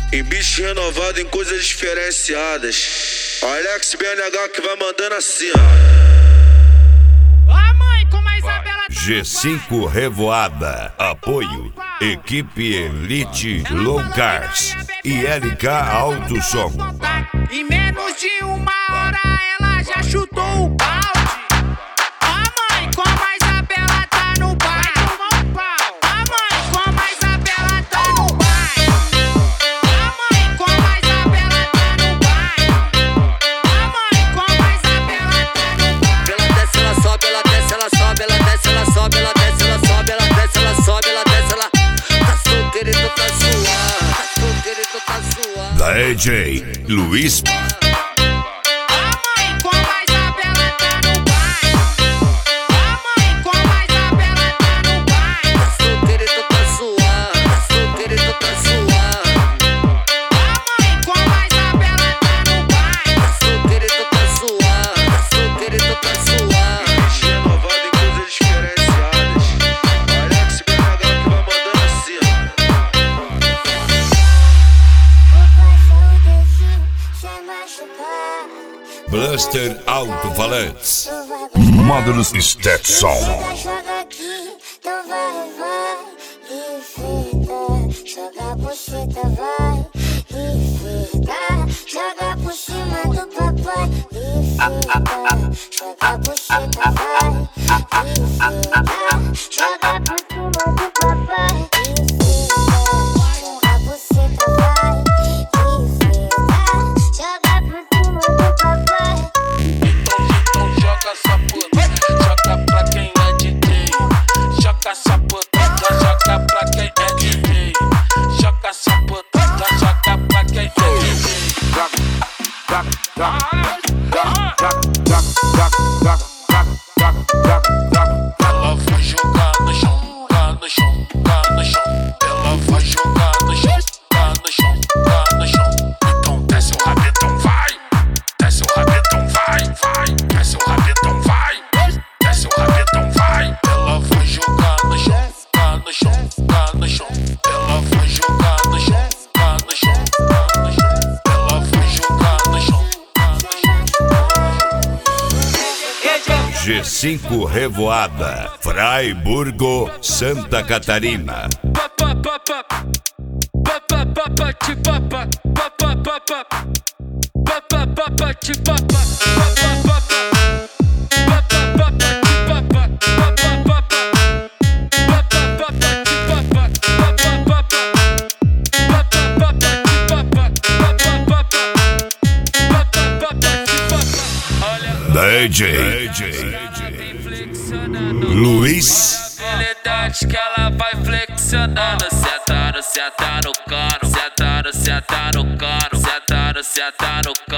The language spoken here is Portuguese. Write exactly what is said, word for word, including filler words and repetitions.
Em bicho renovado, em coisas diferenciadas. Alex B N H que vai mandando assim, ó. Ó, mãe, como a Isabela tá G cinco Revoada. Apoio Equipe Elite Low Cars e L K Alto Som. Em menos de uma hora ela já chutou o balde. Ó, mãe, como a Isabela tá no bar. Ó, mãe, como a Isabela tá no bar. Ó, mãe, como a Isabela tá no bar. Ó, mãe, como a Isabela tá no bar. Ela desce, ela sobe, ela desce, ela sobe, ela desce, ela sobe, ela desce, ela sobe, ela desce, ela sobe, ela desce, ela tá solteira e tu tá suave, tá solteira e tu tá suave. Da D J Luiz. Blaster Alto-Falantes. Módulos Stetson. Joga aqui, então vai, vai. E fica, joga por cima, vai. E fica, joga por cima do papai. E fica, joga por cima, vai. E fica, joga por cima do papai. E fica, joga por cima, vai. E fica, joga por cima do papai. Então joga essa puta, joga pra quem é D J. Joga essa puta, joga pra quem é D J. Joga essa puta, joga pra quem é D J. Ela vai jogar no chão, cá no chão, cá no chão. Ela vai jogar no chão, cá no chão, cá no chão. Então desce o rabetão, vai. Desce o rabetão, vai, vai. Desce o rabetão, vai. Desce o rabetão, vai. Ela vai jogar no chão, cá no chão, cá no chão. Ela vai jogar no chão, cá no chão, cá no chão. Ela vai jogar no chão, cá no chão. G cinco Revoada. Fraiburgo, Santa Catarina. Da D J Luiz. Habilidade que ela vai flexionando. Senta no, senta no cano. Senta no, senta no cano. Senta no, senta no